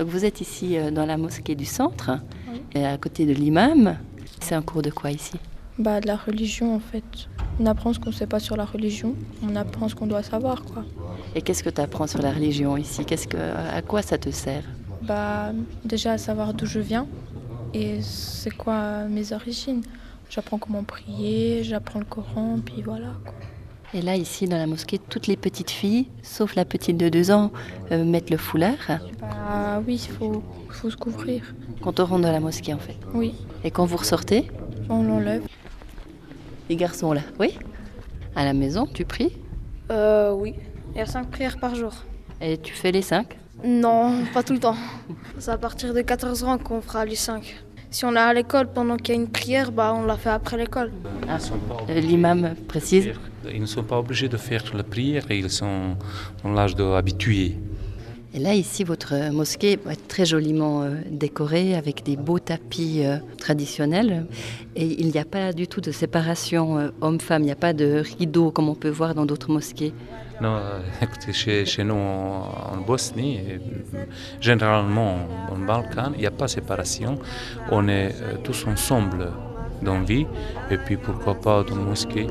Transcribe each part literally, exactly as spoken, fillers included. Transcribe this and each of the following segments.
Donc vous êtes ici euh, dans la mosquée du centre, Oui. et à côté de l'imam. C'est un cours de quoi ici? Bah, de la religion en fait. On apprend ce qu'on ne sait pas sur la religion, on apprend ce qu'on doit savoir quoi. Et qu'est-ce que tu apprends sur la religion ici? Qu'est-ce que, à quoi ça te sert? Bah, déjà à savoir d'où je viens et c'est quoi mes origines. J'apprends comment prier, j'apprends le Coran, puis voilà quoi. Et là, ici, dans la mosquée, toutes les petites filles, sauf la petite de deux ans, euh, mettent le foulard. Bah oui, il faut, faut se couvrir. Quand on rentre dans la mosquée, en fait. Oui, Et quand vous ressortez, on l'enlève. les garçons là, oui? À la maison, tu pries? Euh, oui. Il y a cinq prières par jour. Et tu fais les cinq? Non, pas tout le temps. C'est à partir de quatorze ans qu'on fera les cinq. Si on est à l'école pendant qu'il y a une prière, bah on la fait après l'école. Ah, l'imam précise. Ils ne sont pas obligés de faire la prière et ils sont dans l'âge d'habitués. Et là, ici, votre mosquée est très joliment euh, décorée avec des beaux tapis euh, traditionnels. Et il n'y a pas du tout de séparation euh, homme-femme. Il n'y a pas de rideau comme on peut voir dans d'autres mosquées. Non, euh, écoutez, chez, chez nous en, en Bosnie, et, euh, généralement dans le Balkan, il n'y a pas de séparation. On est euh, tous ensemble dans la vie et puis pourquoi pas dans la mosquée.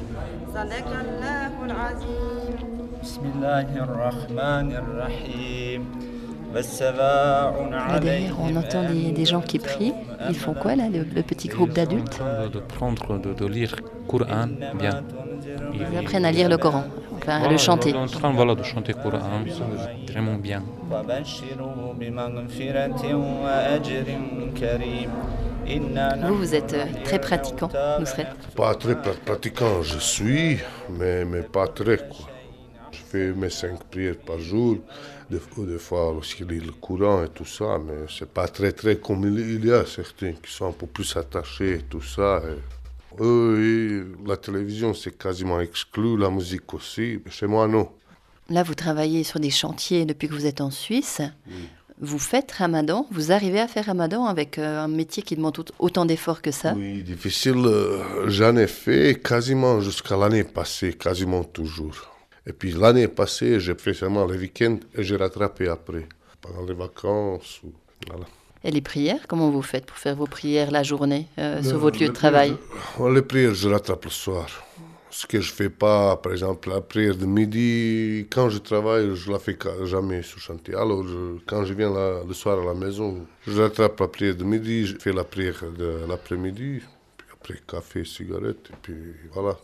Là derrière, on entend des, des gens qui prient. Ils font quoi là, le, le petit groupe d'adultes? De, de prendre, de, de lire le Coran bien. Ils apprennent à lire le Coran, enfin à le chanter. Ils sont en train voilà, de chanter le Coran, vraiment bien. Vous, vous êtes euh, très pratiquant, Nusret? Pas très pratiquant, je suis, mais, mais pas très quoi. Je fais mes cinq prières par jour, des, des fois aussi je lis le Coran et tout ça, mais c'est pas très très comme il y a certains qui sont un peu plus attachés et tout ça. Et eux, la télévision c'est quasiment exclu, la musique aussi, chez moi non. Là, vous travaillez sur des chantiers depuis que vous êtes en Suisse. Oui. Vous faites Ramadan, vous arrivez à faire Ramadan avec euh, un métier qui demande autant d'efforts que ça? Oui, difficile, euh, j'en ai fait quasiment jusqu'à l'année passée, quasiment toujours. Et puis l'année passée, j'ai fait seulement les week-ends et j'ai rattrapé après, pendant les vacances. Ou, voilà. Et les prières, comment vous faites pour faire vos prières la journée euh, Le, sur votre lieu de prières, travail? Les prières, je rattrape le soir. Ce que je ne fais pas, par exemple, la prière de midi, quand je travaille, je ne la fais jamais sur chantier. Alors, je, quand je viens là, le soir à la maison, je rattrape la prière de midi, je fais la prière de l'après-midi, puis après café, cigarette, et puis voilà.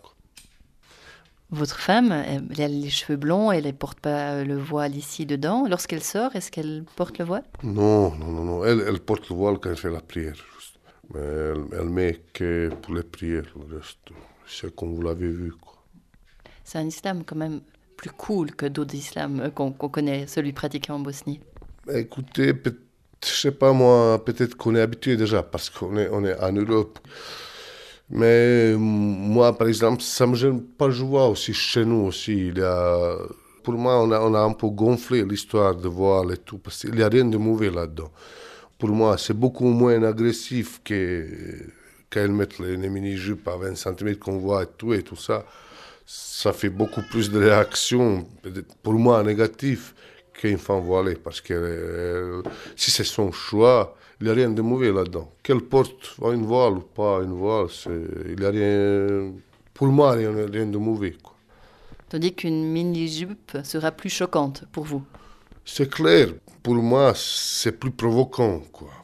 Votre femme, elle a les cheveux blonds, elle ne porte pas le voile ici dedans. Lorsqu'elle sort, est-ce qu'elle porte le voile? Non, non, non, non. Elle, elle porte le voile quand elle fait la prière. Juste. Mais elle, elle met que pour les prières, le reste. C'est comme vous l'avez vu, quoi. C'est un islam quand même plus cool que d'autres islams qu'on, qu'on connaît, celui pratiqué en Bosnie. Écoutez, je sais pas moi, peut-être qu'on est habitué déjà parce qu'on est, on est en Europe. Mais moi, par exemple, ça me gêne pas. Je vois aussi chez nous aussi, il y a, pour moi, on a, on a un peu gonflé l'histoire de voile et tout parce qu'il n'y a rien de mauvais là-dedans. Pour moi, c'est beaucoup moins agressif que qu'elles mettent les, les mini-jupes à vingt centimètres qu'on voit et tout, et tout ça, ça fait beaucoup plus de réactions, pour moi, négatives, qu'une femme voilée. Parce que euh, si c'est son choix, il n'y a rien de mauvais là-dedans. Qu'elle porte une voile ou pas une voile, c'est, il n'y a rien, pour moi, rien, rien de mauvais, quoi. Tandis qu'une mini-jupe sera plus choquante pour vous? C'est clair, pour moi, c'est plus provoquant, quoi.